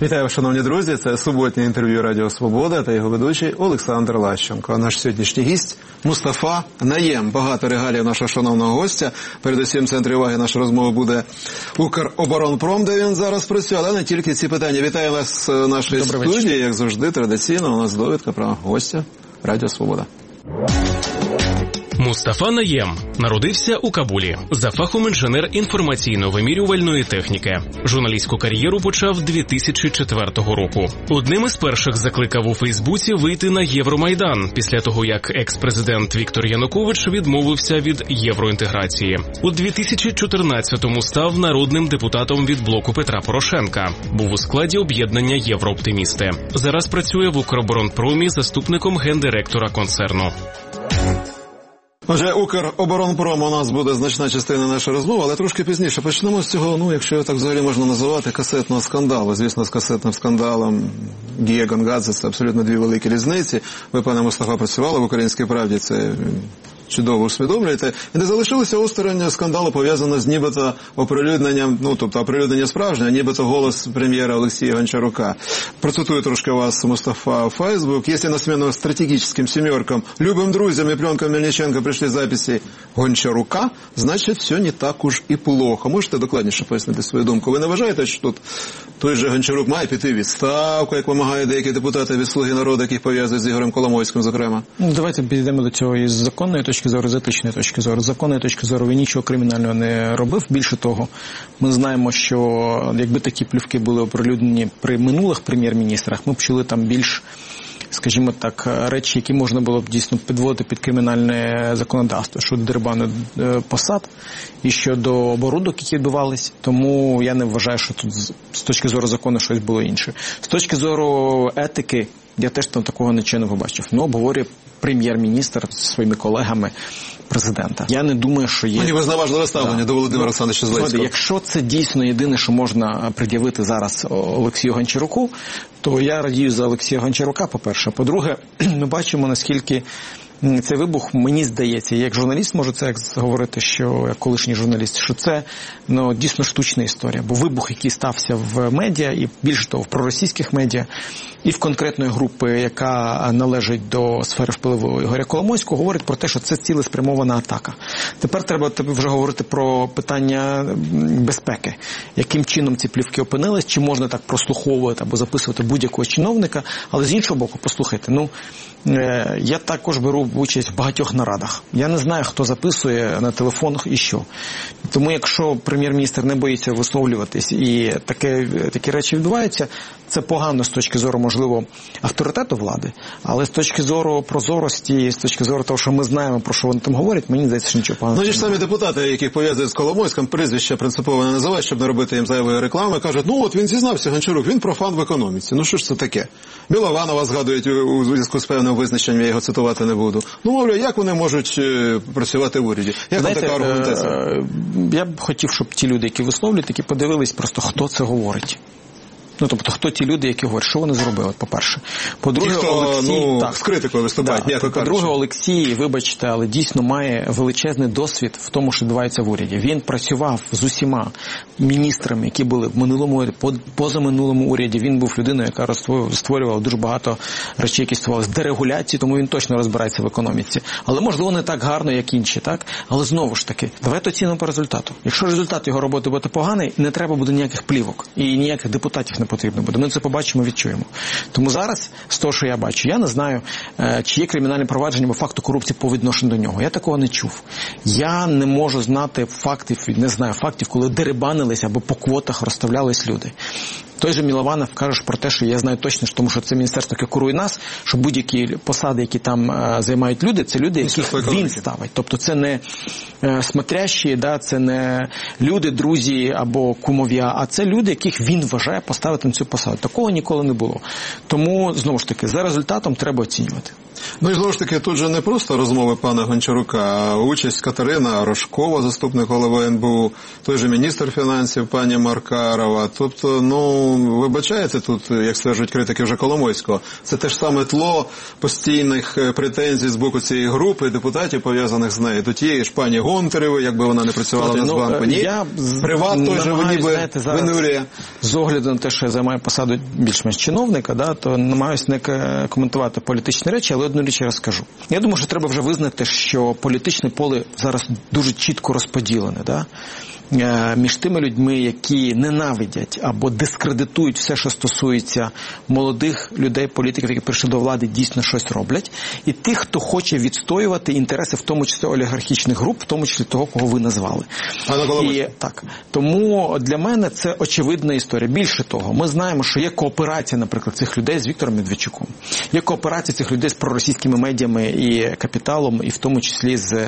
Вітаю, шановні друзі. Це суботнє інтерв'ю Радіо Свобода та його ведучий Олександр Лащенко. А наш сьогоднішній гість Мустафа Наєм. Багато регалій нашого шановного гостя. Передусім, в центрі уваги нашої розмови буде Укроборонпром, де він зараз працює. Але не тільки ці питання. Вітаю вас в нашій студії. Як завжди, традиційно у нас довідка про гостя Радіо Свобода. Мустафа Наєм народився у Кабулі. За фахом інженер інформаційно-вимірювальної техніки. Журналістську кар'єру почав 2004 року. Одним із перших закликав у Фейсбуці вийти на Євромайдан, після того, як екс-президент Віктор Янукович відмовився від євроінтеграції. У 2014-му став народним депутатом від блоку Петра Порошенка. Був у складі об'єднання «Єврооптимісти». Зараз працює в Укроборонпромі заступником гендиректора концерну. Отже, Укроборонпром у нас буде значна частина нашої розмови, але трошки пізніше. Почнемо з цього, якщо так взагалі можна називати, касетного скандалу. Звісно, з касетним скандалом Гія Гонгадзе – це абсолютно дві великі різниці. Ви, пане Мустафа, працювали в «Українській правді», це чудово усвідомлюєте. І не залишилося осторонь скандалу, пов'язано з нібито оприлюдненням, тобто оприлюднення справжнє, нібито голос прем'єра Олексія Гончарука. Процитую трошки вас, Мустафа, в Фейсбук. «Если на смену стратегическим семеркам, любым друзьям и пленкам Мельниченко пришли записи Гончарука, значить, все не так уж і плохо». Можете докладніше пояснити свою думку? Ви не вважаєте, що тут той же Гончарук має піти в відставку, як вимагають деякі депутати від «Слуги народу», яких пов'язують з Ігорем Коломойським, зокрема? Давайте підійдемо до цього із законної точки зору, з етичної точки зору. З законної точки зору він нічого кримінального не робив. Більше того, ми знаємо, що якби такі плівки були оприлюднені при минулих прем'єр-міністрах, ми б чули там більш, скажімо так, речі, які можна було б дійсно підводити під кримінальне законодавство щодо дерибану посад і щодо оборудок, які відбувались. Тому я не вважаю, що тут з точки зору закону щось було інше. З точки зору етики, я теж там такого нічого не побачив. Обговорює прем'єр-міністр зі своїми колегами президента. Я не думаю, що є... Ніби зневажливе ставлення до Володимира Олександровича Зеленського. Якщо це дійсно єдине, що можна пред'явити зараз Олексію Гончаруку, то я радію за Олексія Гончарука, по-перше. По-друге, ми бачимо, наскільки цей вибух, мені здається, як журналіст можу це говорити, що як колишній журналіст, що це дійсно штучна історія. Бо вибух, який стався в медіа, і більше того, в проросійських медіа, і в конкретної групи, яка належить до сфери впливу Ігоря Коломойського, говорить про те, що це цілеспрямована атака. Тепер треба вже говорити про питання безпеки. Яким чином ці плівки опинились, чи можна так прослуховувати або записувати будь-якого чиновника, але з іншого боку, послухайте, я також беру участь в багатьох нарадах. Я не знаю, хто записує на телефонах і що. Тому якщо прем'єр-міністр не боїться висловлюватись і такі речі відбуваються, це погано з точки зору, можливо, авторитету влади, але з точки зору прозорості, з точки зору того, що ми знаємо, про що вони там говорять, мені здається, що нічого поганого. Ті ж самі депутати, яких пов'язують з Коломойським, прізвища принципово не називають, щоб не робити їм зайвої реклами, кажуть, він зізнався, Гончарук, він профан в економіці. Що ж це таке? Білованова згадують у зв'язку з певним визначенням, я його цитувати не буду. Мовляв, як вони можуть працювати в уряді? Як вам така аргументація? Я б хотів, щоб ті люди, які висловлюють, такі подивились просто, хто це говорить. Тобто, хто ті люди, які говорять, що вони зробили, по-перше. По-друге, Олексій... з критикою виступають. По-друге, Олексій, вибачте, але дійсно має величезний досвід в тому, що відбувається в уряді. Він працював з усіма міністрами, які були в минулому, позаминулому уряді. Він був людиною, яка створювала дуже багато речей, які створювалися з дерегуляції, тому він точно розбирається в економіці. Але, можливо, не так гарно, як інші, так? Але знову ж таки, давайте оцінимо по результату. Якщо результат його роботи буде поганий, не треба буде ніяких плівок і ніяких депутатів не потрібно буде. Ми це побачимо, відчуємо. Тому зараз, з того, що я бачу, я не знаю, чи є кримінальне провадження або факту корупції по відношенню до нього. Я такого не чув. Я не можу знати фактів, коли дерибанились або по квотах розставлялись люди. Той же Мілованов каже про те, що я знаю точно, тому що це міністерство, яке курує нас, що будь-які посади, які там займають люди, це люди, яких він ставить. Тобто це не смотрящі, це не люди, друзі або кумов'я, а це люди, яких він вважає поставити на цю посаду. Такого ніколи не було. Тому, знову ж таки, за результатом треба оцінювати. І знову ж таки, тут же не просто розмови пана Гончарука, а участь Катерина Рожкова, заступник голови НБУ, той же міністр фінансів пані Маркарова. Тобто, вибачається тут, як стверджують критики вже Коломойського, це те ж саме тло постійних претензій з боку цієї групи депутатів, пов'язаних з нею. До тієї ж пані Гонтаревої, якби вона не працювала в Нацбанку. Ні, приват той же ніби винурює. З огляду на те, що я займаю посаду більш-менш чиновника, то намагаюся не коментувати політичні речі, але одну річ я розкажу. Я думаю, що треба вже визнати, що політичне поле зараз дуже чітко розподілене. Між тими людьми, які ненавидять або дискредитують все, що стосується молодих людей, політиків, які прийшли до влади, дійсно щось роблять, і тих, хто хоче відстоювати інтереси, в тому числі олігархічних груп, в тому числі того, кого ви назвали. Тому для мене це очевидна історія. Більше того, ми знаємо, що є кооперація, наприклад, цих людей з Віктором Медведчуком. Є кооперація цих людей з проросійськими медіями і капіталом, і в тому числі з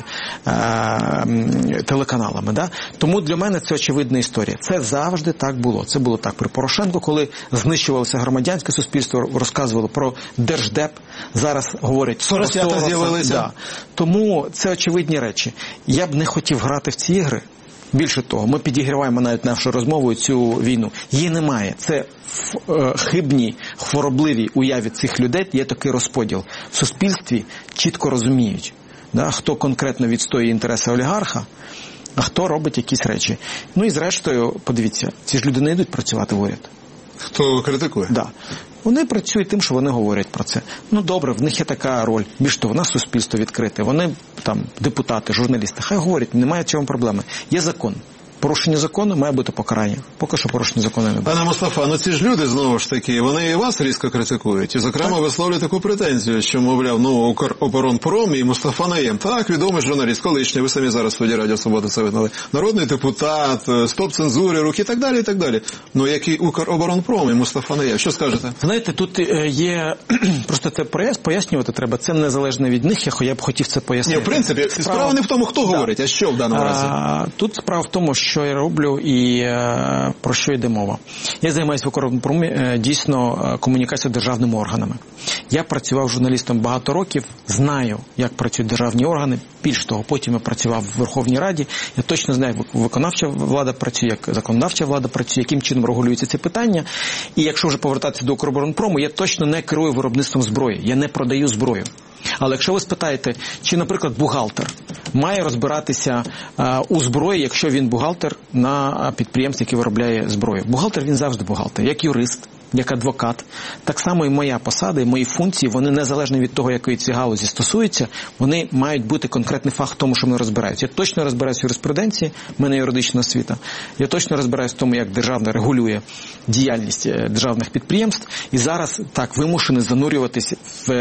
телеканалами. Тому для мене це очевидна історія. Це завжди так було. Це було так при Порошенку, коли знищувалося громадянське суспільство, розказували про Держдеп, зараз говорять про Соросята з'явилися. Тому це очевидні речі. Я б не хотів грати в ці ігри. Більше того, ми підігріваємо навіть нашу розмову цю війну. Її немає. Це в хибній, хворобливій уяві цих людей є такий розподіл. В суспільстві чітко розуміють, хто конкретно відстоює інтереси олігарха, а хто робить якісь речі. І зрештою, подивіться, ці ж люди не йдуть працювати в уряд. Хто критикує? Так. Вони працюють тим, що вони говорять про це. Добре, в них є така роль. Більш того, в нас суспільство відкрите. Вони, депутати, журналісти, хай говорять, немає в цьому проблеми. Є закон. Порушення закону має бути покарання. Поки що порушення закону не буде. Пане Мустафа, ці ж люди, знову ж таки, вони і вас різко критикують. І, зокрема, висловлюють таку претензію, що, мовляв, Укроборонпром і Мустафа Найєм. Так, відомий журналіст, колишній, ви самі зараз в студії Радіо Свобода це визнали. Народний депутат, стоп цензури, руки і так далі, і так далі. Який Укроборонпром і Мустафа Найєм? Що скажете? Знаєте, тут є, просто це пояснювати треба, це незалежно від них, я б хотів це пояснити. Ні, в принципі, справа не в тому, хто говорить, а що в даному разі. Тут справа в тому, що я роблю і про що йде мова. Я займаюся в Укроборонпромі дійсно комунікацією з державними органами. Я працював журналістом багато років, знаю, як працюють державні органи. Більш того, потім я працював в Верховній Раді. Я точно знаю, як виконавча влада працює, як законодавча влада працює, яким чином регулюються ці питання. І якщо вже повертатися до Укроборонпрому, я точно не керую виробництвом зброї. Я не продаю зброю. Але якщо ви спитаєте, чи, наприклад, бухгалтер має розбиратися у зброї, якщо він бухгалтер на підприємстві, який виробляє зброю. Бухгалтер, він завжди бухгалтер, як юрист, як адвокат. Так само і моя посада, і мої функції, вони незалежно від того, якої ці галузі стосуються, вони мають бути конкретний фах в тому, що вони розбираються. Я точно розбираюся в юриспруденції, в мене юридична освіта. Я точно розбираюся в тому, як держава регулює діяльність державних підприємств. І зараз так вимушений занурюватися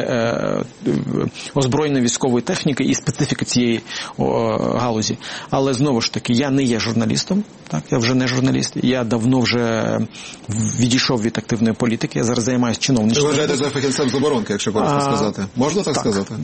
в озброєння військової техніки і специфіки цієї галузі. Але знову ж таки, я не є журналістом, я вже не журналіст. Я давно вже відійшов від активної політики, я зараз займаюся чиновництвом. Ви вважаєте за фахівцем з оборонки, якщо коротко сказати? Можна так сказати?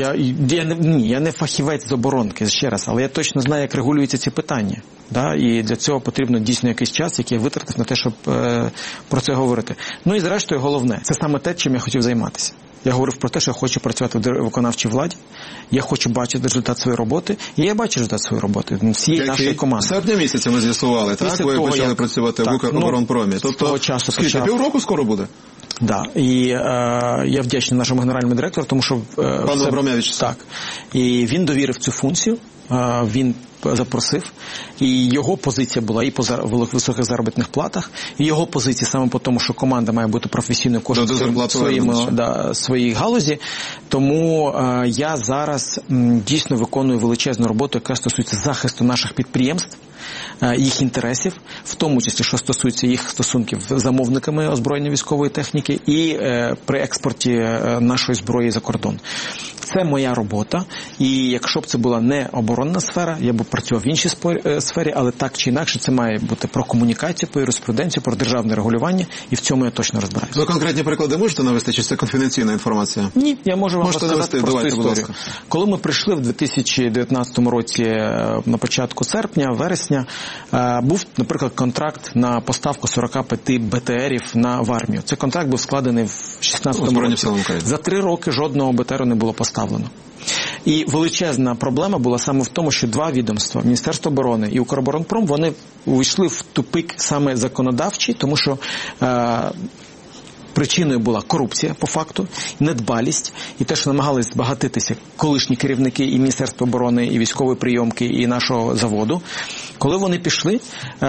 Я не фахівець з оборонки, ще раз, але я точно знаю, як регулюються ці питання. І для цього потрібно дійсно якийсь час, який я витратив на те, щоб про це говорити. І зрештою головне, це саме те, чим я хотів займатися. Я говорив про те, що я хочу працювати в виконавчій владі, я хочу бачити результат своєї роботи, і я бачу результат своєї роботи всієї нашої команди. В серпні місяці ми з'ясували, так? Ви почали працювати в Укроборонпромі. Тобто, скільки, півроку скоро буде? Так, і я вдячний нашому генеральному директору, тому що... Пану Абрамовичу. Так, і він довірив цю функцію, він запросив, і його позиція була і по високих заробітних платах, і його позиція саме по тому, що команда має бути професійною кожним своїй галузі. Тому я зараз дійсно виконую величезну роботу, яка стосується захисту наших підприємств, їх інтересів, в тому числі, що стосується їх стосунків з замовниками озброєння військової техніки і при експорті нашої зброї за кордон. Це моя робота, і якщо б це була не оборонна сфера, я б працював в іншій сфері, але так чи інакше це має бути про комунікацію, про юриспруденцію, про державне регулювання, і в цьому я точно розбираюся. Ви конкретні приклади можете навести, чи це конфіденційна інформація? Ні, я можу вам розказати просту історію. Коли ми прийшли в 2019 році на початку серпня, вересня, був, наприклад, контракт на поставку 45 БТРів в армію. Цей контракт був складений в 2016 році. За 3 роки жодного БТРу не було поставлено. І величезна проблема була саме в тому, що два відомства, Міністерство оборони і Укроборонпром, вони увійшли в тупик саме законодавчий, тому що причиною була корупція, по факту, недбалість, і те, що намагались збагатитися колишні керівники і Міністерства оборони, і військової прийомки, і нашого заводу. Коли вони пішли,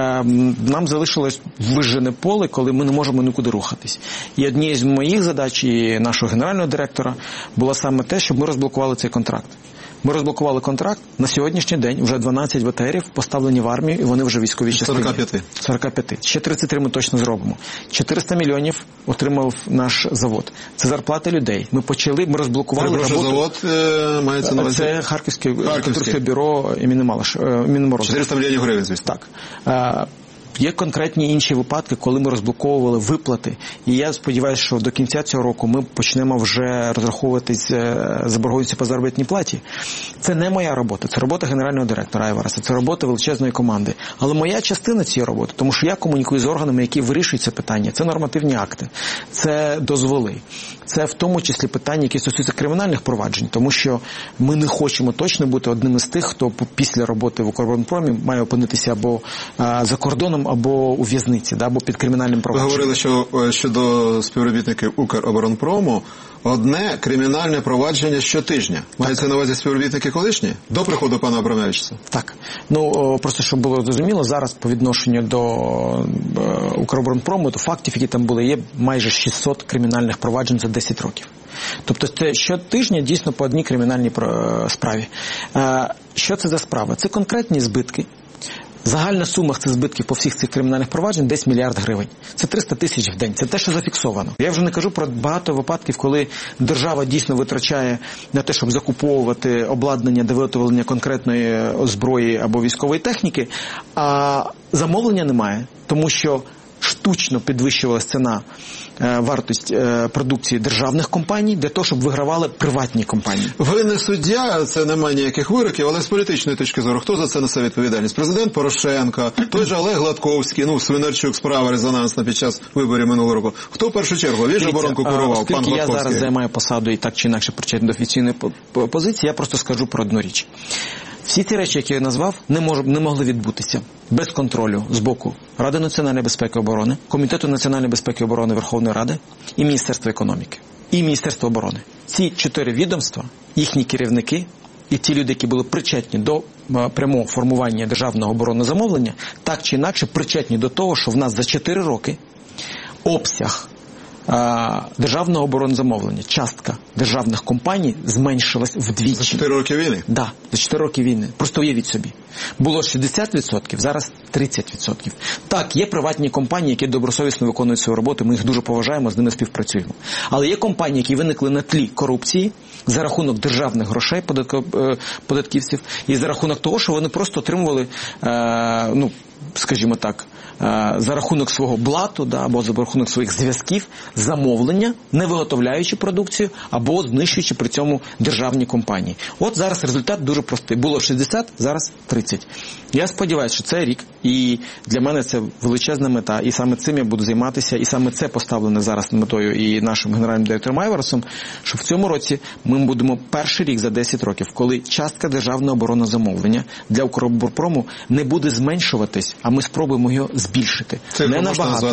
нам залишилось вижжене поле, коли ми не можемо нікуди рухатись. І однією з моїх задач і нашого генерального директора було саме те, щоб ми розблокували цей контракт. Ми розблокували контракт. На сьогоднішній день вже 12 БТРів поставлені в армію, і вони вже військові частини. 45. Ще 33 ми точно зробимо. 400 мільйонів отримав наш завод. Це зарплати людей. Ми розблокували роботу. Завод мається на увазі? Це Харківське бюро імені Морозова. 400 мільйонів гривень, звісно. Так. Є конкретні інші випадки, коли ми розблоковували виплати. І я сподіваюся, що до кінця цього року ми почнемо вже розраховуватись заборгованістю по заробітній платі. Це не моя робота, це робота генерального директора Айвараса, це робота величезної команди. Але моя частина цієї роботи, тому що я комунікую з органами, які вирішують це питання. Це нормативні акти, це дозволи, це в тому числі питання, які стосуються кримінальних проваджень, тому що ми не хочемо точно бути одним із тих, хто після роботи в Укроборонпромі має опинитися або за кордоном, або у в'язниці, або під кримінальним провадженням. Ви говорили, що щодо співробітників Укроборонпрому одне кримінальне провадження щотижня. Мається на увазі співробітники колишні? До приходу пана Абрамовича? Так. Просто щоб було зрозуміло, зараз по відношенню до Укроборонпрому, до фактів, які там були, є майже 600 кримінальних проваджень за 10 років. Тобто це щотижня дійсно по одній кримінальній справі. Що це за справа? Це конкретні збитки. Загальна сума цих збитків по всіх цих кримінальних проваджень десь 1 мільярд гривень. Це 300 тисяч в день. Це те, що зафіксовано. Я вже не кажу про багато випадків, коли держава дійсно витрачає на те, щоб закуповувати обладнання до виготовлення конкретної зброї або військової техніки, а замовлення немає, тому що штучно підвищувалася ціна, вартість продукції державних компаній для того, щоб вигравали приватні компанії. Ви не суддя, це немає ніяких вироків, але з політичної точки зору, хто за це несе відповідальність? Президент Порошенко, той же Олег Гладковський, Свинарчук, справа резонансна під час виборів минулого року. Хто в першу чергу? Він же оборонку курував, пан Гладковський. Я зараз займаю посаду і так чи інакше причетний до офіційної позиції, я просто скажу про одну річ. Всі ті речі, які я назвав, не могли відбутися без контролю з боку Ради національної безпеки і оборони, Комітету національної безпеки і оборони Верховної Ради і Міністерства економіки, і Міністерства оборони. Ці 4 відомства, їхні керівники і ті люди, які були причетні до прямого формування державного оборонного замовлення, так чи інакше причетні до того, що в нас за 4 роки обсяг державного оборонного замовлення, частка державних компаній зменшилась вдвічі. За 4 роки війни? Так, за 4 роки війни. Просто уявіть собі. Було 60%, зараз 30%. Так, є приватні компанії, які добросовісно виконують свою роботу, ми їх дуже поважаємо, з ними співпрацюємо. Але є компанії, які виникли на тлі корупції, за рахунок державних грошей податківців, і за рахунок того, що вони просто отримували, скажімо так, за рахунок свого блату, або за рахунок своїх зв'язків, замовлення, не виготовляючи продукцію, або знищуючи при цьому державні компанії. От зараз результат дуже простий. Було 60, зараз 30. Я сподіваюся, що це рік, і для мене це величезна мета, і саме цим я буду займатися, і саме це поставлено зараз метою і нашим генеральним директором Айварасом, що в цьому році ми будемо перший рік за 10 років, коли частка державного оборонного замовлення для Укроборонпрому не буде зменшуватись, а ми спробуємо його збільшити. Не набагато.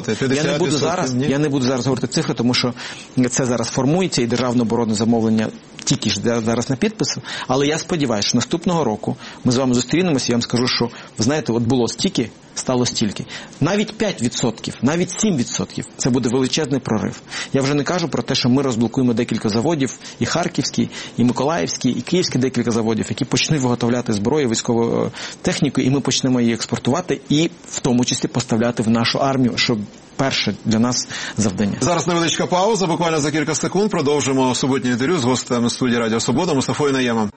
Я не буду зараз говорити цифри, тому що це зараз формується, і державне оборонне замовлення тільки ж зараз на підпис, але я сподіваюся, що наступного року ми з вами зустрінемося, і я вам скажу, що, ви знаєте, от було стільки, стало стільки. Навіть 5%, навіть 7% – це буде величезний прорив. Я вже не кажу про те, що ми розблокуємо декілька заводів, і Харківський, і Миколаївський, і Київський декілька заводів, які почнуть виготовляти зброю, військову техніку, і ми почнемо її експортувати, і в тому числі поставляти в нашу армію, щоб перше для нас завдання. Зараз невеличка пауза, буквально за кілька секунд продовжимо суботнє інтерв'ю з гостем студії Радіо Свобода Мустафою Наємом.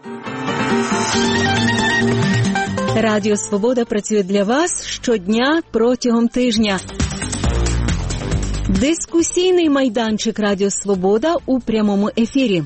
Радіо Свобода працює для вас щодня протягом тижня. Дискусійний майданчик Радіо Свобода у прямому ефірі.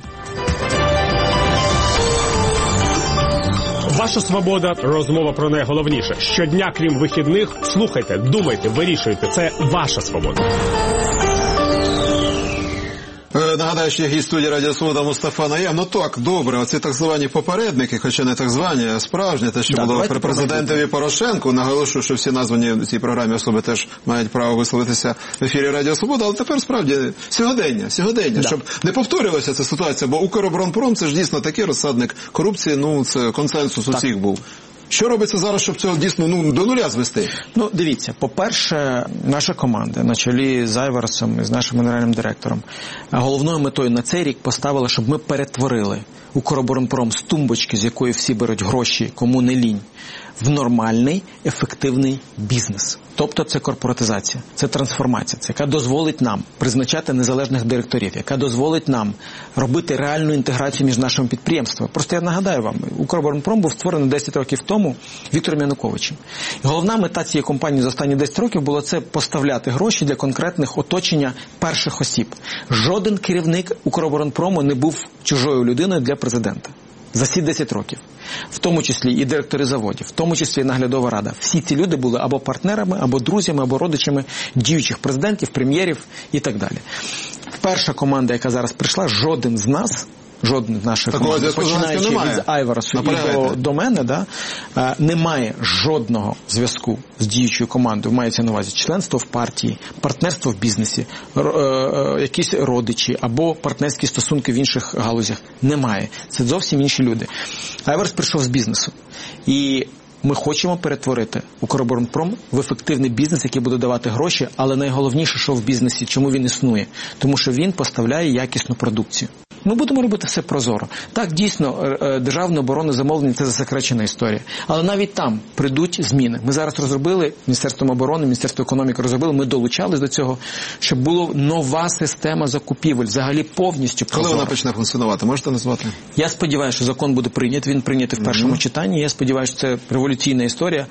Ваша свобода – розмова про найголовніше. Щодня, крім вихідних, слухайте, думайте, вирішуйте. Це ваша свобода. нагадаю, що є гість студії Радіо Свобода Мустафа Найєм. Ну так, добре, оці так звані попередники, хоча не так звані, а справжні, те, що було при президентові Порошенку. Наголошую, що всі названі в цій програмі особи теж мають право висловитися в ефірі Радіо Свобода, але тепер справді сьогодення, щоб не повторювалася ця ситуація, бо Укроборонпром це ж дійсно такий розсадник корупції, ну це консенсус усіх був. Що робиться зараз, щоб цього дійсно до нуля звести? Ну, дивіться, по-перше, наша команда на чолі з Айварсом і з нашим генеральним директором головною метою на цей рік поставила, щоб ми перетворили Укроборонпром з тумбочки, з якої всі беруть гроші, кому не лінь, в нормальний, ефективний бізнес. Тобто це корпоратизація, це трансформація, це яка дозволить нам призначати незалежних директорів, яка дозволить нам робити реальну інтеграцію між нашими підприємствами. Просто я нагадаю вам, Укроборонпром був створений 10 років тому Віктором Януковичем. І головна мета цієї компанії за останні 10 років була це поставляти гроші для конкретних оточення перших осіб. Жоден керівник Укроборонпрому не був чужою людиною для президента. За ці 10 років. В тому числі і директори заводів, в тому числі і наглядова рада. Всі ці люди були або партнерами, або друзями, або родичами діючих президентів, прем'єрів і так далі. Перша команда, яка зараз прийшла, жоден з нас, жоден з наших команд, починаючи від Айварсу і до мене, не має жодного зв'язку з діючою командою, мається на увазі членство в партії, партнерство в бізнесі, якісь родичі або партнерські стосунки в інших галузях. Немає. Це зовсім інші люди. Айварс прийшов з бізнесу. І ми хочемо перетворити Укроборонпром в ефективний бізнес, який буде давати гроші, але найголовніше, що в бізнесі, чому він існує? Тому що він поставляє якісну продукцію. Ми будемо робити все прозоро. Так, дійсно, державне оборонне замовлення – це засекречена історія. Але навіть там прийдуть зміни. Ми зараз розробили, Міністерством оборони, Міністерство економіки розробили, ми долучались до цього, щоб була нова система закупівель, взагалі повністю прозора. Коли вона почне функціонувати, можете назвати? Я сподіваюся, що закон буде прийнятий, він прийнятий в першому читанні. Я сподіваюся, що це революційна історія.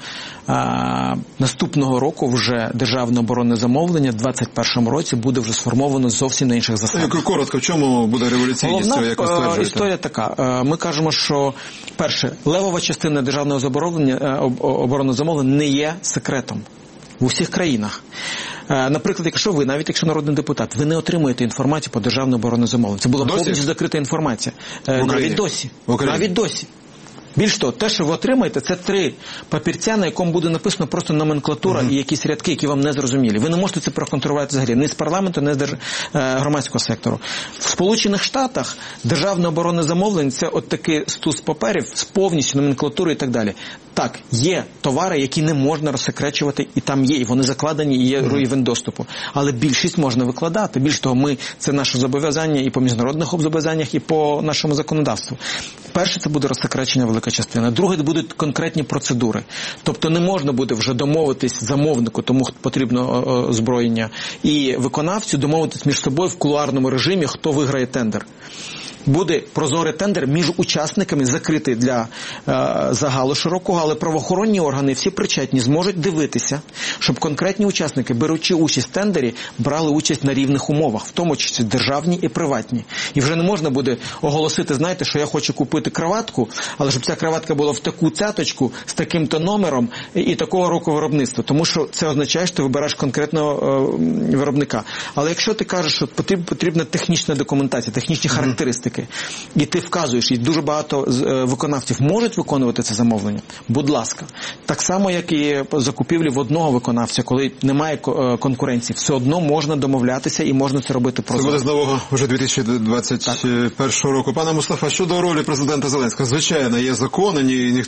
Наступного року вже державне оборонне замовлення в 2021 році буде вже сформовано зовсім на інших засадах. Коротко, в чому буде революційність? Головна історія така. Ми кажемо, що, перше, левова частина державного оборонного замовлення не є секретом в усіх країнах. Наприклад, якщо ви, навіть якщо народний депутат, ви не отримуєте інформацію по державному оборонному замовленню. Це була повністю закрита інформація. Навіть досі. Більш того, те, що ви отримаєте, це 3 папірця, на якому буде написано просто номенклатура і якісь рядки, які вам не зрозумілі. Ви не можете це проконтролювати взагалі. Ні з парламенту, ні з громадського сектору. В Сполучених Штатах державне оборонне замовлення – це от такий стус паперів з повністю номенклатурою і так далі. Так, є товари, які не можна розсекречувати, і там є, і вони закладені, і є рівень доступу. Але більшість можна викладати. Більш того, це наше зобов'язання і по міжнародних зобов'язаннях, і по нашому законодавству. Перше, це буде розсекречення велика частина. Друге, це будуть конкретні процедури. Тобто не можна буде вже домовитись замовнику, тому потрібно озброєння, і виконавцю домовитись між собою в кулуарному режимі, хто виграє тендер. Буде прозорий тендер між учасниками, закритий для загалу широкого, але правоохоронні органи, всі причетні, зможуть дивитися, щоб конкретні учасники, беручи участь в тендері, брали участь на рівних умовах, в тому числі державні і приватні. І вже не можна буде оголосити, знаєте, що я хочу купити краватку, але щоб ця краватка була в таку цяточку, з таким-то номером і такого року виробництва. Тому що це означає, що ти вибираєш конкретного виробника. Але якщо ти кажеш, що потрібна технічна документація, технічні характеристики, і ти вказуєш, і дуже багато виконавців можуть виконувати це замовлення, будь ласка. Так само, як і закупівлі в одного виконавця, коли немає конкуренції, все одно можна домовлятися і можна це робити прозоро. Це буде з нового вже 2021 року. Пане Мустафа, щодо ролі президента Зеленського, звичайно, є закони,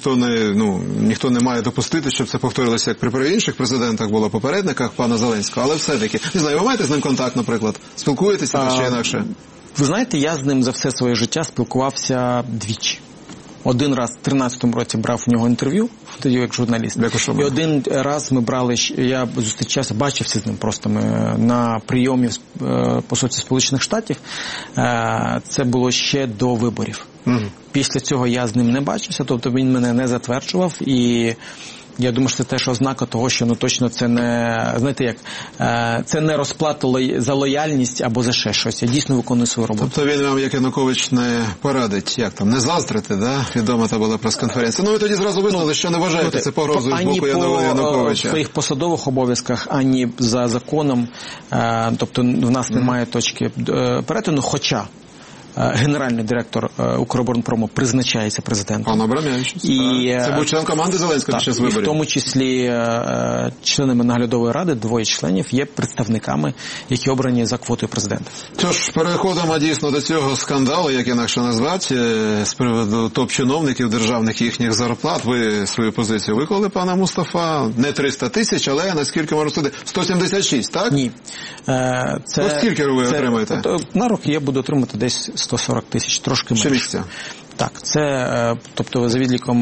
ніхто не має допустити, щоб це повторилося, як при інших президентах було, попередниках пана Зеленського, але все-таки, не знаю, ви маєте з ним контакт, наприклад? Спілкуєтеся чи інакше? Ви знаєте, я з ним за все своє життя спілкувався двічі. Один раз в 13-му році брав в нього інтерв'ю, тоді як журналіст. І один раз ми брали, я зустрічався, бачився з ним просто на прийомі в посольстві Сполучених Штатів. Це було ще до виборів. Після цього я з ним не бачився, тобто він мене не затверджував, і я думаю, що це теж ознака того, що точно це не, знаєте як, це не розплата за лояльність або за ще щось. Я дійсно виконую свою роботу. Тобто він вам, як Янукович, не порадить, як там, не заздрити, да? Відома та була прес-конференція. Ну, ви тоді зразу висновили, що не вважаєте це погрозою з боку Януковича. Ані по своїх посадових обов'язках, ані за законом, тобто в нас немає точки перетину, хоча генеральний директор Укроборонпрому призначається президентом. Пан Абрамович. Це був член команди Зеленського під час виборів. І в тому числі членами наглядової ради, двоє членів є представниками, які обрані за квотою президента. Тож, переходимо дійсно до цього скандалу, як інакше назвати, з приводу топ-чиновників державних їхніх зарплат. Ви свою позицію виклали, пане Мустафа. Не 300 тисяч, але, наскільки можу судити, 176, так? Ні. Скільки ви отримаєте? На роки я буду отримати десь 140 тисяч, трошки менше. Щомісяця? Так, це, тобто, за відліком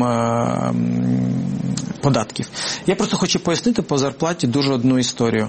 податків. Я просто хочу пояснити по зарплаті дуже одну історію.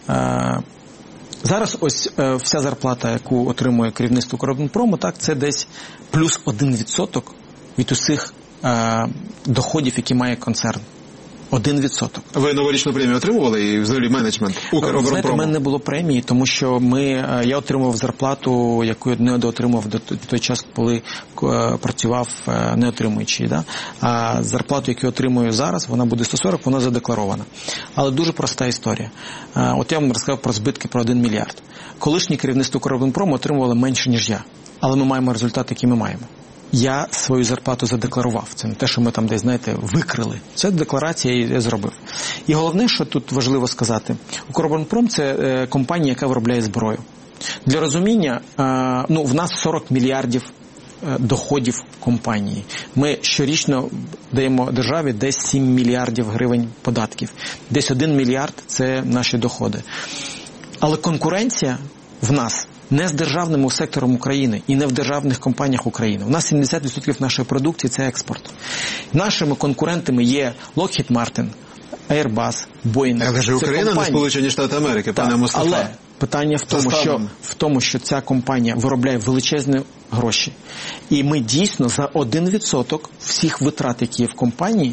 Зараз ось вся зарплата, яку отримує керівництво Укроборонпрому, так, це десь плюс 1% від усіх доходів, які має концерн. 1%. Ви новорічну премію отримували і взагалі менеджмент Укроборонпрому? Знаєте, в мене не було премії, тому що я отримував зарплату, яку я не отримав до той час, коли працював не отримуючи. Да? А зарплату, яку я отримую зараз, вона буде 140, вона задекларована. Але дуже проста історія. От я вам розказав про збитки про 1 мільярд. Колишнє керівництво Укроборонпрому отримувало менше, ніж я. Але ми маємо результат, який ми маємо. Я свою зарплату задекларував. Це не те, що ми там десь, знаєте, викрили. Це декларація я зробив. І головне, що тут важливо сказати, Укроборонпром – це компанія, яка виробляє зброю. Для розуміння, в нас 40 мільярдів доходів компанії. Ми щорічно даємо державі десь 7 мільярдів гривень податків. Десь 1 мільярд – це наші доходи. Але конкуренція в нас не з державним сектором України і не в державних компаніях України. У нас 70% нашої продукції – це експорт. Нашими конкурентами є Lockheed Martin, Airbus, Boeing. Але ж Україна не Сполучені Штати Америки, пане Мустафа. Але питання в тому, що ця компанія виробляє величезні гроші. І ми дійсно за 1% всіх витрат, які є в компанії,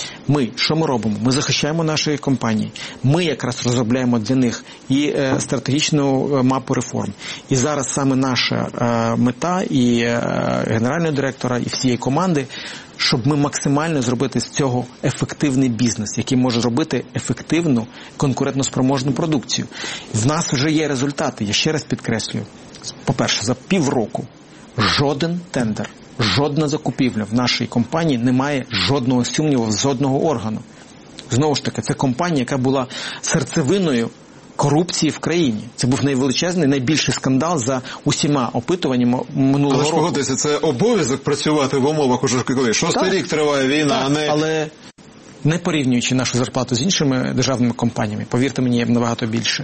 що ми робимо? Ми захищаємо наші компанії. Ми якраз розробляємо для них і стратегічну мапу реформ. І зараз саме наша мета і генерального директора, і всієї команди, щоб ми максимально зробити з цього ефективний бізнес, який може робити ефективну, конкурентоспроможну продукцію. В нас вже є результати, я ще раз підкреслюю. По-перше, за півроку жоден тендер, жодна закупівля в нашій компанії не має жодного сумніву з жодного органу. Знову ж таки, це компанія, яка була серцевиною корупції в країні. Це був найвеличезний, найбільший скандал за усіма опитуваннями минулого року. Але ж погодьтеся, це обов'язок працювати в умовах уже коли? Шостий рік триває війна, а не... Але не порівнюючи нашу зарплату з іншими державними компаніями, повірте мені, набагато більше.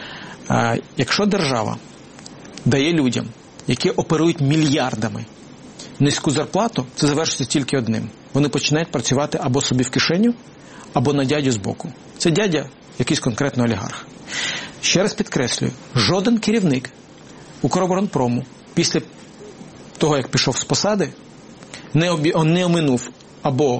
Якщо держава дає людям, які оперують мільярдами, низьку зарплату, це завершиться тільки одним. Вони починають працювати або собі в кишеню, або на дядю збоку. Це дядя якийсь конкретний олігарх. Ще раз підкреслюю, жоден керівник Укроборонпрому після того, як пішов з посади, не оминув або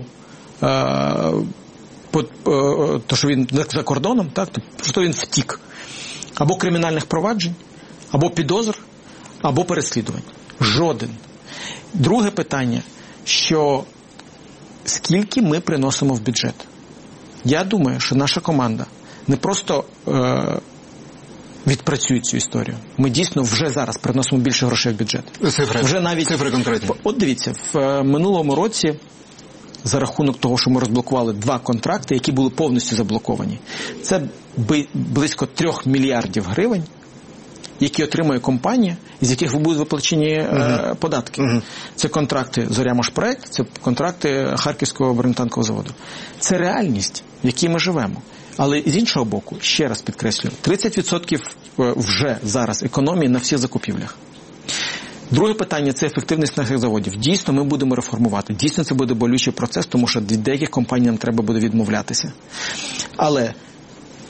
то, що він за кордоном, так, що він втік, або кримінальних проваджень, або підозр, або переслідувань. Жоден. Друге питання, що скільки ми приносимо в бюджет. Я думаю, що наша команда не просто відпрацює цю історію. Ми дійсно вже зараз приносимо більше грошей в бюджет. Цифри конкретні. От дивіться, в минулому році за рахунок того, що ми розблокували 2 контракти, які були повністю заблоковані. Це близько 3 мільярдів гривень, які отримує компанія, з яких будуть виплачені податки. Це контракти «Зоря-Машпроект», це контракти Харківського бронетанкового заводу. Це реальність, в якій ми живемо. Але з іншого боку, ще раз підкреслюю, 30% вже зараз економії на всіх закупівлях. Друге питання – це ефективність наших заводів. Дійсно, ми будемо реформувати. Дійсно, це буде болючий процес, тому що від деяких компаній нам треба буде відмовлятися. Але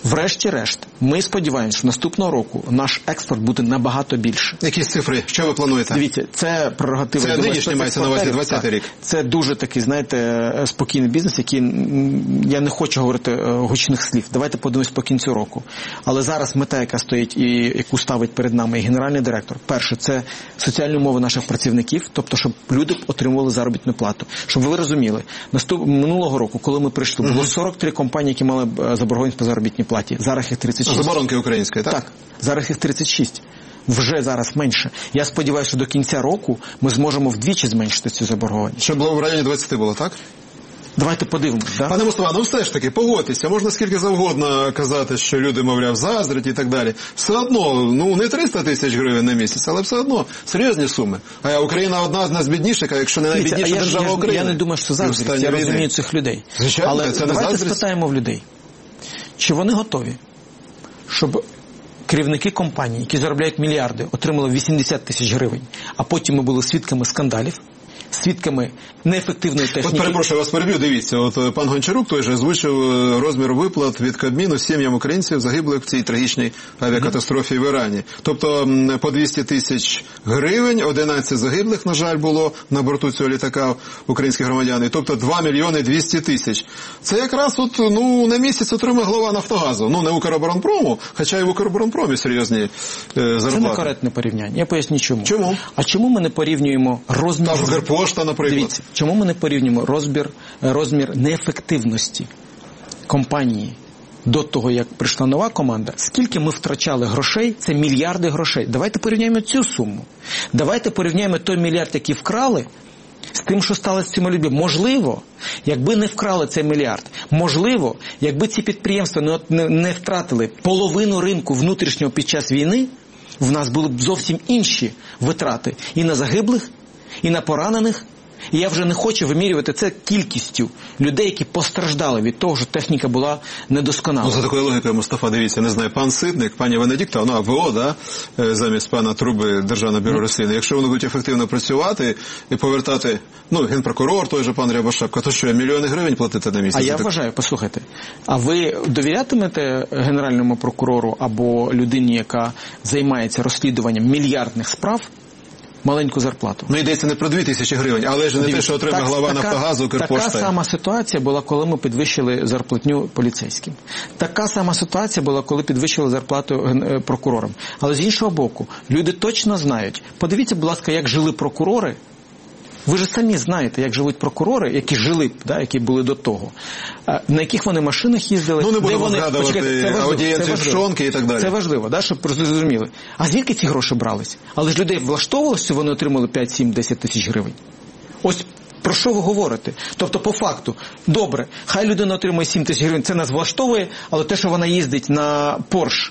Врешті-решт, ми сподіваємося, що наступного року наш експорт буде набагато більше. Якісь цифри? Що ви плануєте? Дивіться, це прерогатива. Це нинішній мається на увазі 20-й рік. Це дуже такий, знаєте, спокійний бізнес, який, я не хочу говорити гучних слів. Давайте подивимось по кінцю року. Але зараз мета, яка стоїть і яку ставить перед нами і генеральний директор. Перше, це соціальні умови наших працівників, тобто, щоб люди отримували заробітну плату. Щоб ви розуміли, минулого року, коли ми прийшли, було 43 компанії, які мали заборгованість по заробітній платі. Зараз їх 36. Заборонки української, так? Так. Зараз їх 36. Вже зараз менше. Я сподіваюся, що до кінця року ми зможемо вдвічі зменшити цю заборгованість. Щоб було в районі 20 було, так? Давайте подивимось, так? Пане Мустафа, ну все ж таки, погодьтеся, можна скільки завгодно казати, що люди, мовляв, заздрять і так далі. Все одно, не 300 тисяч гривень на місяць, але все одно серйозні суми. А Україна одна з бідніших, а якщо не найбідніша держава України. Я не думаю, що заздрять, я розумію цих людей. Звичайно, але це не давайте заздрість. спитаємо в людей, чи вони готові, щоб керівники компаній, які заробляють мільярди, отримали 80 тисяч гривень, а потім ми були свідками скандалів, свідками неефективної техніки. От перепрошую, вас переб'ю, дивіться, от пан Гончарук той же озвучив розмір виплат від Кабміну сім'ям українців, загиблих в цій трагічній авіакатастрофі в Ірані. Тобто по 200 тисяч гривень, 11 загиблих, на жаль, було на борту цього літака українських громадян, тобто 2 мільйони 200 тисяч. Це якраз от, на місяць отримає глава Нафтогазу. Не Укроборонпрому, хоча і в Укроборонпромі серйозні зарплати. Це некоректне порівняння. Я поясню чому. Чому? А чому ми не порівнюємо розмір... Укрпошта, наприклад. Дивіться, чому ми не порівнюємо розмір неефективності компанії до того, як прийшла нова команда? Скільки ми втрачали грошей? Це мільярди грошей. Давайте порівняємо цю суму. Давайте порівняємо той мільярд, який вкрали, з тим, що сталося з цими людьми. Можливо, якби не вкрали цей мільярд, можливо, якби ці підприємства не втратили половину ринку внутрішнього під час війни, в нас були б зовсім інші витрати і на загиблих, і на поранених. І я вже не хочу вимірювати це кількістю людей, які постраждали від того, що техніка була недосконала. За такою логікою, Мустафа, дивіться, не знаю, пан Ситник, пані Венедікта, ВО, да, замість пана Труби, Державне бюро розслідування. Якщо вони будуть ефективно працювати і повертати, генпрокурор, той же пан Рябошапка, то що, мільйони гривень платити на місяць? А я вважаю, послухайте, а ви довірятимете Генеральному прокурору або людині, яка займається розслідуванням мільярдних справ, маленьку зарплату? Йдеться не про 2000 гривень, але ж не те, що отримає глава Нафтогазу, Укрпошта. Така сама ситуація була, коли ми підвищили зарплатню поліцейським. Така сама ситуація була, коли підвищили зарплату прокурорам. Але з іншого боку, люди точно знають. Подивіться, будь ласка, як жили прокурори. Ви ж самі знаєте, як живуть прокурори, які жили, які були до того. На яких вони машинах їздили. Не будемо згадувати аудієнцію Пшонки і так далі. Це важливо, щоб зрозуміли. А звідки ці гроші брались? Але ж людей влаштовувалося, що вони отримали 5, 7, 10 тисяч гривень. Ось про що ви говорите? Тобто, по факту, добре, хай людина отримує 7 тисяч гривень, це нас влаштовує, але те, що вона їздить на Порш,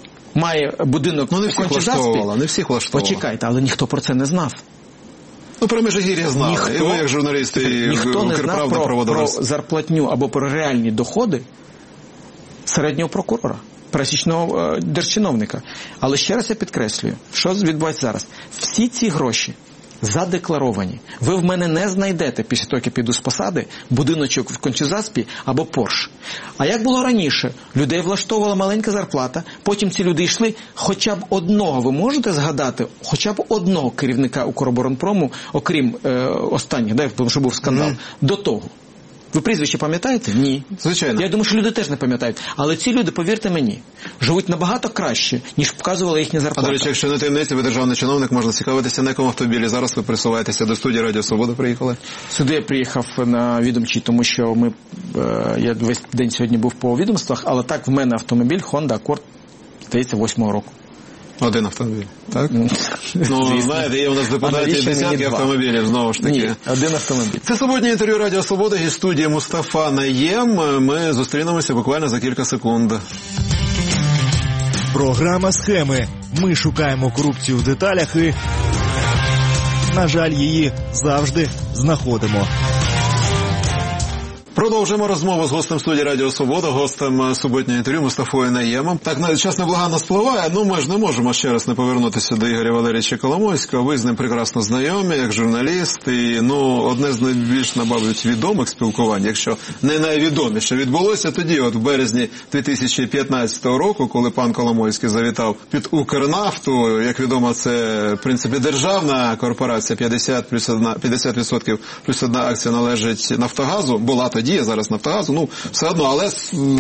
має будинок в Кончі-Заспі, не всіх влаштовувала. Почекайте, але ніхто про це не знав. Про Межигір'я знали. І ви, як журналісти, ніхто не знав про зарплатню або про реальні доходи середнього прокурора, пересічного держчиновника. Але ще раз я підкреслюю, що відбувається зараз. Всі ці гроші задекларовані. Ви в мене не знайдете, після того, як я піду з посади, будиночок в Кончі-Заспі або Порш. А як було раніше? Людей влаштовувала маленька зарплата, потім ці люди йшли, хоча б одного, ви можете згадати, хоча б одного керівника Укроборонпрому, окрім останніх, тому що був скандал, до того. Ви прізвище пам'ятаєте? Ні. Звичайно. Я думаю, що люди теж не пам'ятають. Але ці люди, повірте мені, живуть набагато краще, ніж вказувала їхня зарплата. А, до речі, якщо не таємниця, ви державний чиновник, можна цікавитися, на якому автомобілі зараз ви присуваєтеся до студії Радіо Свобода приїхали? Сюди я приїхав на відомчий, тому що я весь день сьогодні був по відомствах, але так в мене автомобіль Honda Accord, здається, 8-го року. Один автомобіль, так? Знаєте, є у нас депутатів десятки автомобілів, знову ж таки. Ні, один автомобіль. Це суботнє інтерв'ю Радіо Свобода із студії Мустафа Найєм. Ми зустрінемося буквально за кілька секунд. Програма «Схеми». Ми шукаємо корупцію в деталях і, на жаль, її завжди знаходимо. Продовжуємо розмову з гостем студії Радіо Свобода, гостем суботнього інтерв'ю Мустафою Найємом. Так, час неблаганно спливає, ми ж не можемо ще раз не повернутися до Ігоря Валерійовича Коломойського. Ви з ним прекрасно знайомі, як журналіст, і, одне з найбільш, мабуть, відомих спілкувань, якщо не найвідоміше, відбулося тоді, в березні 2015 року, коли пан Коломойський завітав під Укрнафту. Як відомо, це, в принципі, державна корпорація, 50% плюс одна акція належить Нафтогазу, була тоді, зараз Нафтогазу, все одно, але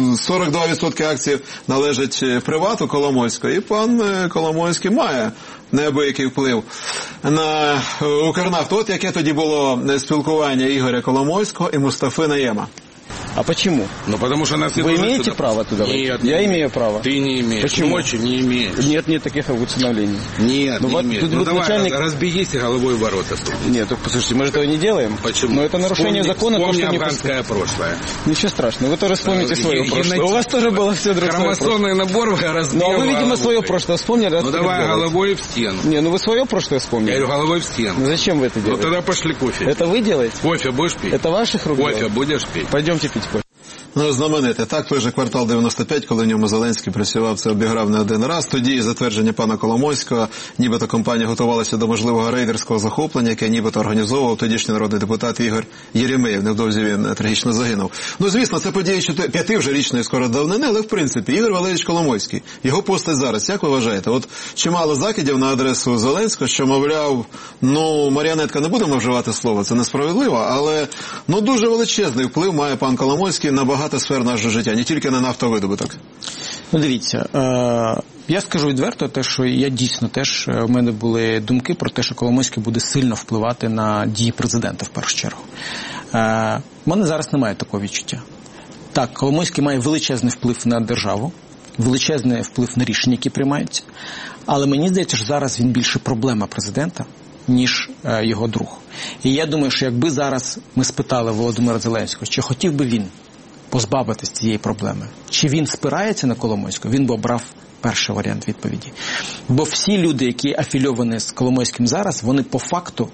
42% акцій належить привату Коломойського, і пан Коломойський має неабиякий вплив на Укрнафту. От яке тоді було спілкування Ігоря Коломойського і Мустафи Найєма. А почему? Потому что нас Вы имеете право туда выйти? Нет. Я имею право. Ты не имеешь. Почему? Ночью не имеешь. Нет таких установлений. Нет, Ну, не вот имеешь. тут Давай, начальник... разбегись и головой в ворота. Нет, послушайте, мы же этого не делаем. Почему? Но это нарушение закона. Вспомни то, что афганское прошлое. Ничего страшного, вы тоже вспомните свое прошлое. У вас тоже было все другое. Хромосомный набор разбил. Ну, а вы, видимо, свое прошлое вспомнили. Ну, давай головой в стену. Не, вы свое прошлое вспомнили. Я говорю, головой в стену. Ну, зачем вы это делаете? Тогда пошли кофе. Это вы делаете? Кофе будешь пить? Это ваших рук Кофе дело? будешь пить? Пойдемте пить кофе. Знамените. Так, той же квартал 95, коли в ньому Зеленський працював, це обіграв не один раз. Тоді затвердження пана Коломойського, нібито компанія готувалася до можливого рейдерського захоплення, яке нібито організовував тодішній народний депутат Ігор Єремєєв. Невдовзі він трагічно загинув. Звісно, це події 5 вже річної скоро давнини, але в принципі Ігор Валерійович Коломойський, його постать зараз, як ви вважаєте? От чимало закидів на адресу Зеленського, що, мовляв, маріонетка, не будемо вживати слово, це несправедливо, але дуже величезний вплив має пан Коломойський на багато сфер нашого життя, не тільки на нафтовидобуток. Дивіться, я скажу відверто те, що я дійсно теж, в мене були думки про те, що Коломойський буде сильно впливати на дії президента в першу чергу. В мене зараз немає такого відчуття. Так, Коломойський має величезний вплив на державу, величезний вплив на рішення, які приймаються, але мені здається, що зараз він більше проблема президента, ніж його друг. І я думаю, що якби зараз ми спитали Володимира Зеленського, чи хотів би він позбавитись цієї проблеми, чи він спирається на Коломойського, він би обрав перший варіант відповіді. Бо всі люди, які афільовані з Коломойським зараз, вони по факту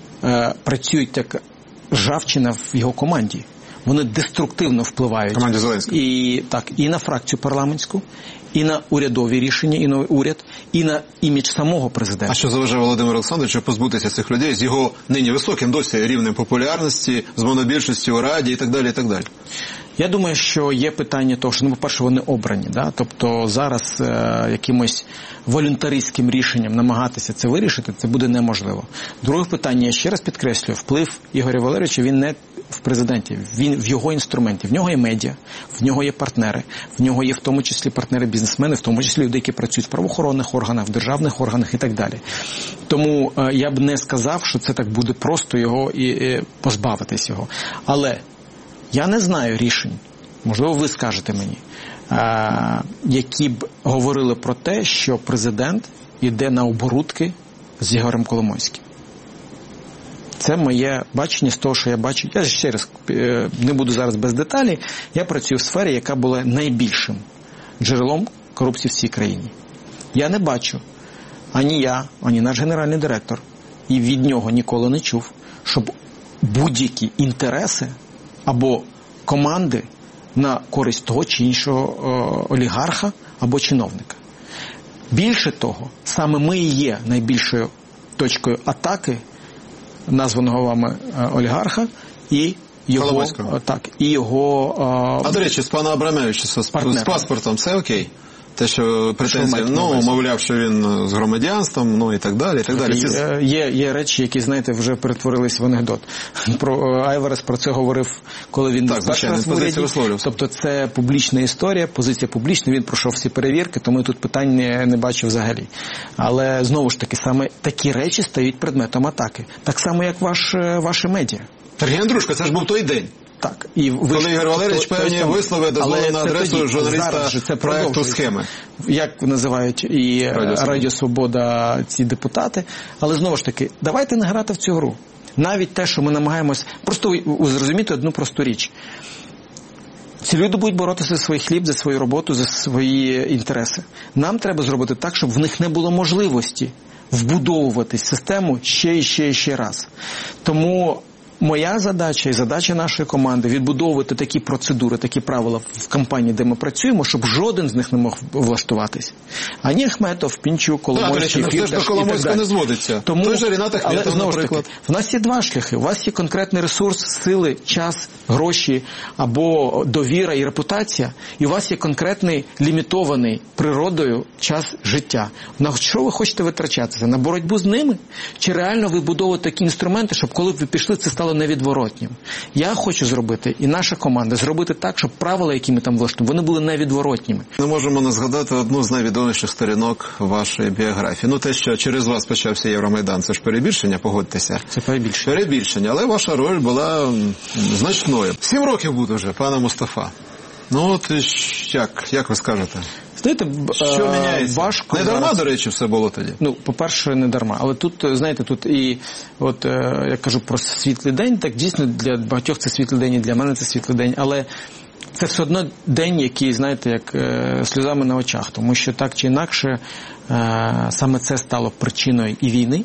працюють як ржавчина в його команді. Вони деструктивно впливають команді Зеленського. І на фракцію парламентську, і на урядові рішення, і на уряд, і на імідж самого президента. А що заважає Володимиру Олександровичу позбутися цих людей з його нині високим досі рівнем популярності, з монобільшості у Раді і так далі, і так далі? Я думаю, що є питання того, що, по-перше, вони обрані. Да? Тобто зараз якимось волюнтаристським рішенням намагатися це вирішити, це буде неможливо. Друге питання, я ще раз підкреслюю, вплив Ігоря Валерійовича, він не в президенті, він в його інструменті. В нього є медіа, в нього є партнери, в нього є в тому числі партнери-бізнесмени, в тому числі люди, які працюють в правоохоронних органах, в державних органах і так далі. Тому я б не сказав, що це так буде просто його і позбавитись його. Але я не знаю рішень, можливо, ви скажете мені, які б говорили про те, що президент йде на оборудки з Ігорем Коломойським. Це моє бачення з того, що я бачу. Я ще раз не буду зараз без деталей. Я працюю в сфері, яка була найбільшим джерелом корупції в цій країні. Я не бачу, ані я, ані наш генеральний директор, і від нього ніколи не чув, щоб будь-які інтереси або команди на користь того чи іншого олігарха або чиновника. Більше того, саме ми і є найбільшою точкою атаки названого вами олігарха і його А до речі, з пана Абрамевича з паспортом все окей? Те, що претензії, мовляв, що він з громадянством, і так далі, і так далі. Є речі, які, знаєте, вже перетворились в анекдот. Айварес про це говорив, коли він перший раз в уряді. Тобто це публічна історія, позиція публічна, він пройшов всі перевірки, тому тут питань не бачив взагалі. Але, знову ж таки, саме такі речі стають предметом атаки. Так само, як ваші медіа. Сергій Андрушко, це ж був той день. Так. Коли Ігор Валерійович певні вислови дозволили на адресу журналіста проекту «Схеми». Як називають і Радіо Свобода ці депутати. Але знову ж таки, давайте не грати в цю гру. Навіть те, що ми намагаємось... Просто зрозуміти одну просту річ. Ці люди будуть боротися за свій хліб, за свою роботу, за свої інтереси. Нам треба зробити так, щоб в них не було можливості вбудовуватись в систему ще і ще і ще раз. Тому моя задача і задача нашої команди відбудовувати такі процедури, такі правила в компанії, де ми працюємо, щоб жоден з них не мог влаштуватись. Ані Ахметов, Пінчук, Коломойський, Фірташ і так далі. Не зводиться. Тому, той же Рінат Ахметов, наприклад. В нас є два шляхи. У вас є конкретний ресурс, сили, час, гроші або довіра і репутація, і у вас є конкретний лімітований природою час життя. На що ви хочете витрачатися? На боротьбу з ними? Чи реально вибудовувати такі інструменти, щоб коли б ви пішли, це стало невідворотнім? Я хочу зробити, і наша команда, зробити так, щоб правила, які ми там влаштуємо, вони були невідворотніми. Не можемо не згадати одну з найвідоміших сторінок вашої біографії. Ну, те, що через вас почався Євромайдан, це ж перебільшення, погодьтеся. Це перебільшення. Перебільшення, але ваша роль була значною. 7 років буде вже, пане Мустафа. Ну, от як ви скажете? Знаєте, що міняється? Важко не дарма, зараз... до речі, все було тоді? Ну, по-перше, не дарма. Але тут, знаєте, тут і, от, я кажу про світлий день, так дійсно для багатьох це світлий день, і для мене це світлий день, але це все одно день, який, знаєте, як сльозами на очах, тому що так чи інакше саме це стало причиною і війни,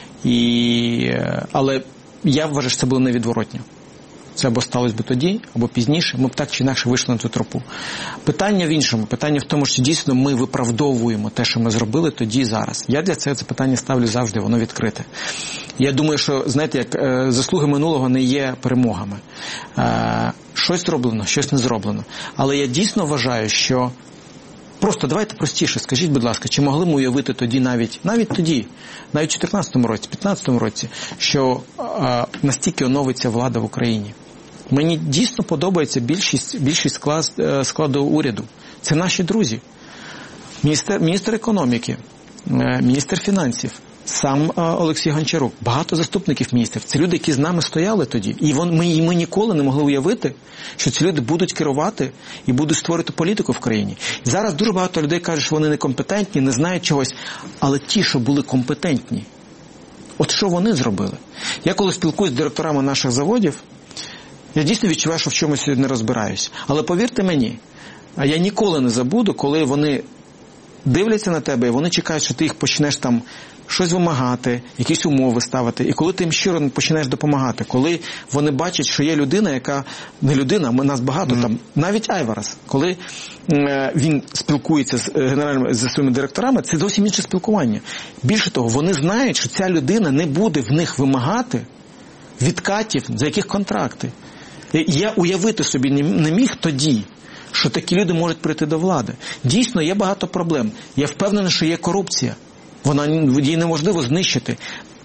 але я вважаю, що це було невідворотньо. Це або сталося би тоді, або пізніше, ми б так чи інакше вийшли на цю тропу. Питання в іншому. Питання в тому, що дійсно ми виправдовуємо те, що ми зробили тоді і зараз. Я для цього це питання ставлю завжди, воно відкрите. Я думаю, що, знаєте, як заслуги минулого не є перемогами. Щось зроблено, щось не зроблено. Але я дійсно вважаю, що просто давайте простіше, скажіть, будь ласка, чи могли ми уявити тоді навіть тоді, навіть в 14-му році, 15-му році, що настільки оновиться влада в Україні? Мені дійсно подобається більшість складу уряду. Це наші друзі. Міністр економіки, міністр фінансів, сам Олексій Гончарук, багато заступників міністрів. Це люди, які з нами стояли тоді. І ми ніколи не могли уявити, що ці люди будуть керувати і будуть створити політику в країні. І зараз дуже багато людей кажуть, що вони некомпетентні, не знають чогось. Але ті, що були компетентні, от що вони зробили? Я коли спілкуюсь з директорами наших заводів, я дійсно відчуваю, що в чомусь не розбираюсь. Але повірте мені, я ніколи не забуду, коли вони дивляться на тебе, і вони чекають, що ти їх почнеш там щось вимагати, якісь умови ставити. І коли ти їм щиро починаєш допомагати, коли вони бачать, що є людина, яка не людина, нас багато там, навіть Айварас, коли він спілкується з своїми директорами, це зовсім інше спілкування. Більше того, вони знають, що ця людина не буде в них вимагати відкатів, за яких контракти. Я уявити собі не міг тоді, що такі люди можуть прийти до влади. Дійсно, є багато проблем. Я впевнений, що є корупція. Її неможливо знищити.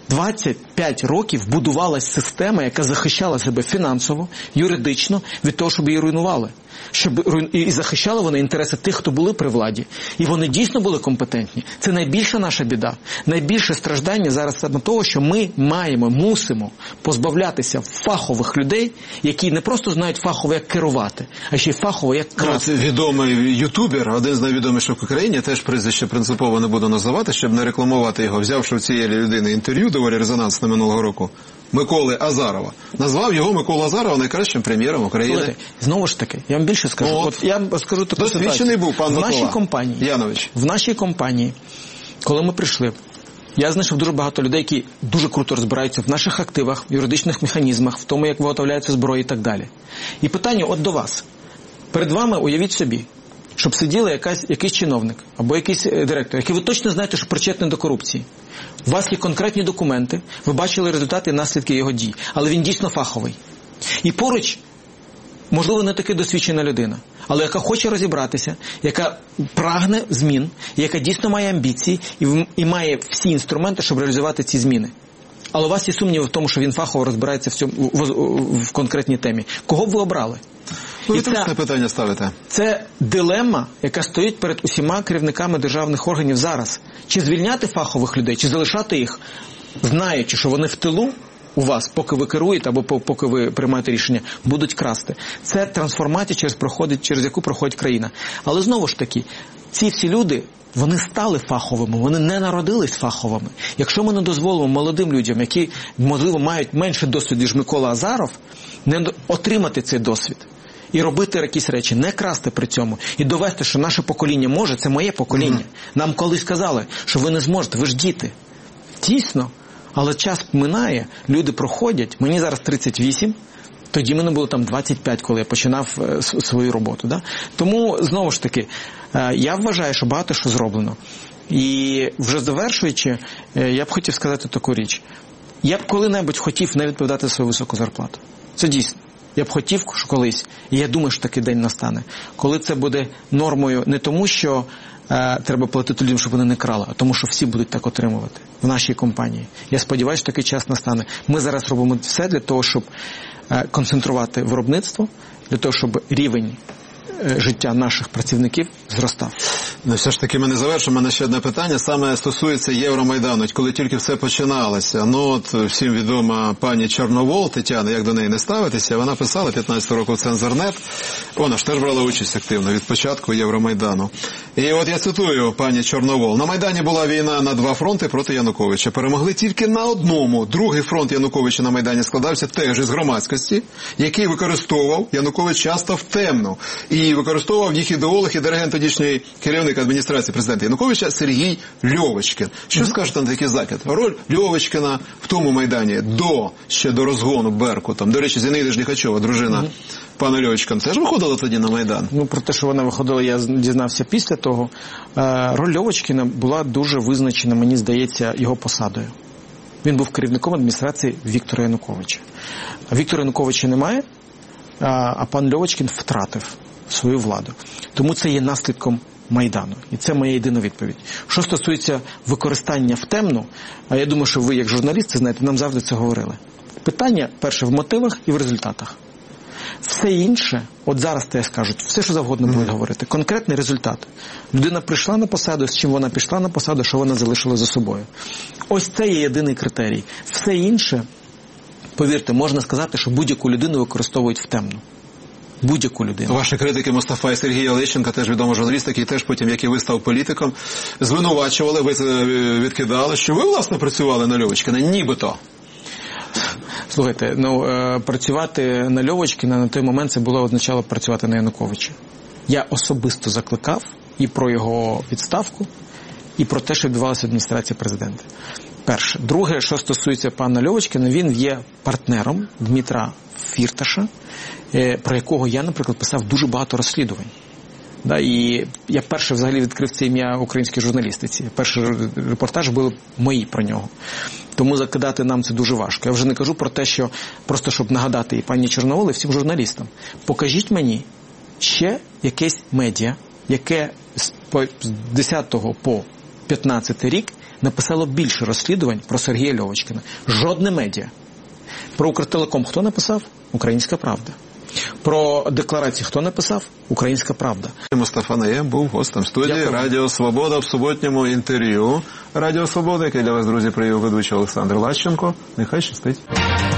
25 років будувалась система, яка захищала себе фінансово, юридично від того, щоб її руйнували. І захищали вони інтереси тих, хто були при владі. І вони дійсно були компетентні. Це найбільша наша біда. Найбільше страждання зараз саме того, що ми мусимо позбавлятися фахових людей, які не просто знають фахово, як керувати, а ще й фахово, як красти. Відомий ютубер, один з найвідоміших в Україні, теж прізвище принципово не буду називати, щоб не рекламувати його, взявши в цієї людини інтерв'ю, доволі резонансне минулого року, Миколи Азарова. Назвав його Микола Азарова найкращим прем'єром України. Слухайте, знову ж таки, я вам більше скажу. От я скажу таку ситуацію. Досвідчений був пан Микола Янович. В нашій компанії, коли ми прийшли, я знайшов дуже багато людей, які дуже круто розбираються в наших активах, в юридичних механізмах, в тому, як виготовляється зброя і так далі. І питання от до вас. Перед вами уявіть собі, щоб сиділи якийсь чиновник або якийсь директор, який ви точно знаєте, що причетний до корупції. У вас є конкретні документи, ви бачили результати і наслідки його дій, але він дійсно фаховий. І поруч, можливо, не таки досвідчена людина, але яка хоче розібратися, яка прагне змін, яка дійсно має амбіції і має всі інструменти, щоб реалізувати ці зміни. Але у вас є сумніви в тому, що він фахово розбирається в конкретній темі. Кого б ви обрали? Риторичне питання ставите. Це дилемма, яка стоїть перед усіма керівниками державних органів зараз. Чи звільняти фахових людей, чи залишати їх, знаючи, що вони в тилу у вас, поки ви керуєте або поки ви приймаєте рішення, будуть красти. Це трансформація, через яку проходить країна. Але знову ж таки, ці всі люди, вони стали фаховими, вони не народились фаховими. Якщо ми не дозволимо молодим людям, які, можливо, мають менше досвіду, ніж Микола Азаров, не отримати цей досвід і робити якісь речі, не красти при цьому, і довести, що наше покоління може, це моє покоління. Нам колись казали, що ви не зможете, ви ж діти. Дійсно. Але час минає, люди проходять, мені зараз 38, тоді мене було там 25, коли я починав свою роботу. Да? Тому, знову ж таки, я вважаю, що багато що зроблено. І вже завершуючи, я б хотів сказати таку річ. Я б коли-небудь хотів не відповідати за свою високу зарплату. Це дійсно. Я б хотів, що колись, і я думаю, що такий день настане, коли це буде нормою не тому, що треба платити людям, щоб вони не крали, а тому, що всі будуть так отримувати в нашій компанії. Я сподіваюся, що такий час настане. Ми зараз робимо все для того, щоб концентрувати виробництво, для того, щоб рівень життя наших працівників зростав. Ну, все ж таки ми не завершимо. У мене ще одне питання. Саме стосується Євромайдану. Коли тільки все починалося, всім відома пані Чорновол, Тетяна, як до неї не ставитися, вона писала 15 року в Цензорнет. Вона ж теж брала участь активно від початку Євромайдану. І от я цитую пані Чорновол. На Майдані була війна на 2 фронти проти Януковича. Перемогли тільки на одному. Другий фронт Януковича на Майдані складався теж із громадськості, який використовував Янукович часто в темну. І використовував їх ідеолог і диригент тодішньої керівник адміністрації президента Януковича Сергій Льовочкін. Що скажете на такий закид? Роль Льовочкіна в тому Майдані ще до розгону Беркутом. До речі, Зінаїда Жліхачова, дружина пана Льовочкіна, теж виходила тоді на Майдан? Про те, що вона виходила, я дізнався після того. Роль Льовочкіна була дуже визначена, мені здається, його посадою. Він був керівником адміністрації Віктора Януковича. Віктора Януковича немає, а пан Льовочкін втратив свою владу. Тому це є наслідком Майдану. І це моя єдина відповідь. Що стосується використання в темну, я думаю, що ви, як журналісти, знаєте, нам завжди це говорили. Питання, перше, в мотивах і в результатах. Все інше, от зараз те скажуть, все, що завгодно будуть говорити. Конкретний результат. Людина прийшла на посаду, з чим вона пішла на посаду, що вона залишила за собою. Ось це є єдиний критерій. Все інше, повірте, можна сказати, що будь-яку людину використовують в темну. Будь-яку людину. Ваші критики Мустафа і Сергій Олещенко, теж відомий журналіст, який теж потім, як і ви став політиком, звинувачували, ви відкидали, що ви, власне, працювали на Льовочкіна, нібито. Слухайте, працювати на Льовочкіна на той момент це означало працювати на Януковича. Я особисто закликав і про його відставку, і про те, що відбувалося в адміністрації президента. Перше. Друге, що стосується пана Льовочкіна, він є партнером Дмитра Фірташа, про якого я, наприклад, писав дуже багато розслідувань. І я перше взагалі відкрив це ім'я українській журналістиці. Перший репортаж був мої про нього. Тому закидати нам це дуже важко. Я вже не кажу про те, що просто щоб нагадати і пані Чорновол, і всім журналістам. Покажіть мені ще якесь медіа, яке з 10 по 15 рік написало більше розслідувань про Сергія Льовочкіна. Жодне медіа. Про Укртелеком хто написав? Українська правда. Про декларації хто написав? Українська правда. Мустафа Найєм був гостем студії Радіо Свобода в суботньому інтерв'ю Радіо Свобода, яке для вас, друзі, привів ведучий Олександр Лащенко. Нехай щастить.